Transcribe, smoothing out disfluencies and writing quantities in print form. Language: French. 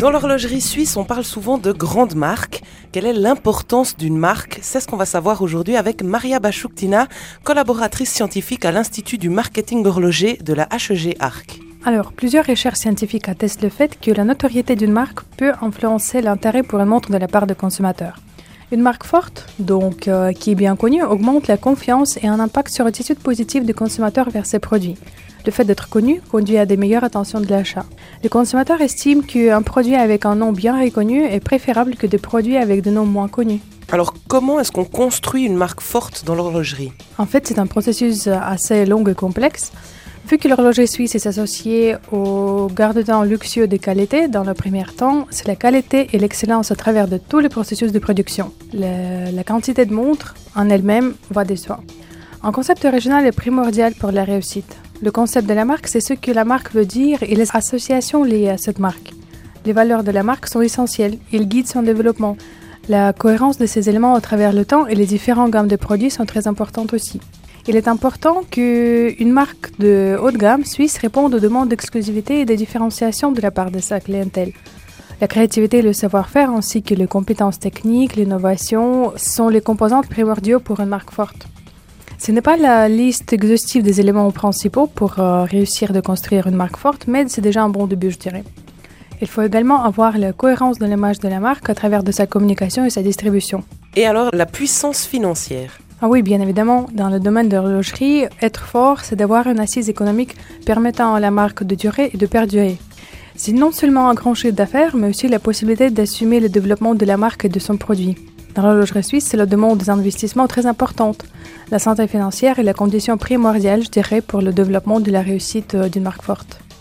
Dans l'horlogerie suisse, on parle souvent de grandes marques. Quelle est l'importance d'une marque? C'est ce qu'on va savoir aujourd'hui avec Maria Bachouktina, collaboratrice scientifique à l'Institut du marketing horloger de la HEG Arc. Alors, plusieurs recherches scientifiques attestent le fait que la notoriété d'une marque peut influencer l'intérêt pour une montre de la part des consommateurs. Une marque forte, donc qui est bien connue, augmente la confiance et a un impact sur l'attitude positive du consommateur vers ses produits. Le fait d'être connu conduit à des meilleures intentions de l'achat. Les consommateurs estiment qu'un produit avec un nom bien reconnu est préférable que des produits avec des noms moins connus. Alors, comment est-ce qu'on construit une marque forte dans l'horlogerie? En fait, c'est un processus assez long et complexe. Vu que l'horloger suisse est associé au garde-temps luxueux de qualité, dans le premier temps, c'est la qualité et l'excellence à travers de tous les processus de production. La quantité de montres en elle-même va de soi. Un concept original est primordial pour la réussite. Le concept de la marque, c'est ce que la marque veut dire et les associations liées à cette marque. Les valeurs de la marque sont essentielles, ils guident son développement. La cohérence de ces éléments à travers le temps et les différentes gammes de produits sont très importantes aussi. Il est important qu'une marque de haut de gamme suisse réponde aux demandes d'exclusivité et de différenciation de la part de sa clientèle. La créativité et le savoir-faire ainsi que les compétences techniques, l'innovation sont les composantes primordiaux pour une marque forte. Ce n'est pas la liste exhaustive des éléments principaux pour réussir de construire une marque forte, mais c'est déjà un bon début, je dirais. Il faut également avoir la cohérence de l'image de la marque à travers de sa communication et sa distribution. Et alors, la puissance financière? Ah oui, bien évidemment, dans le domaine de l'horlogerie, être fort, c'est d'avoir une assise économique permettant à la marque de durer et de perdurer. C'est non seulement un grand chiffre d'affaires, mais aussi la possibilité d'assumer le développement de la marque et de son produit. Dans l'horlogerie suisse, cela demande des investissements très importants. La santé financière est la condition primordiale, je dirais, pour le développement de la réussite d'une marque forte.